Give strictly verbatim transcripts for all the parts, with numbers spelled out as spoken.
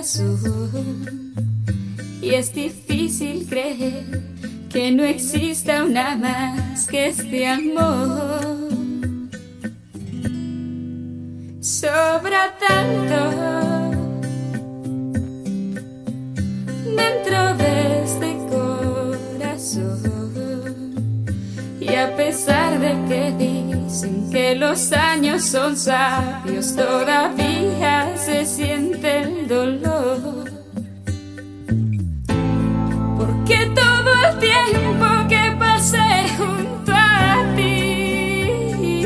corazón. Y es difícil creer que no exista una más que este amor. Sobra tanto dentro de este corazón, y a pesar de que dicen que los años son sabios, todavía se siente el dolor. Porque todo el tiempo que pasé junto a ti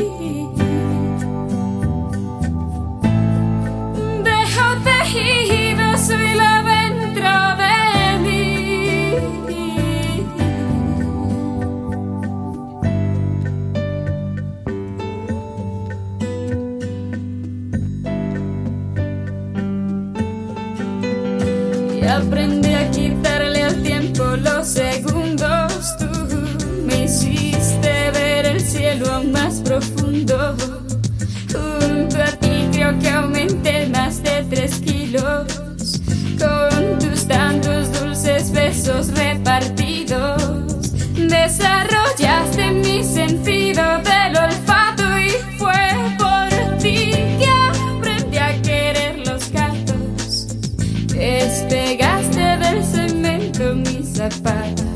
dejo tejido su hilo dentro de mí. Y aprendí a quitarle al tiempo los segundos. Tú me hiciste ver el cielo aún más profundo. Junto a ti creo que aumenté más de tres kilos, con tus tantos dulces besos repartidos. Desarrollaste mi sentido del olfato, y fue por ti que aprendí a querer los gatos. Despegaste del cemento mis zapatos.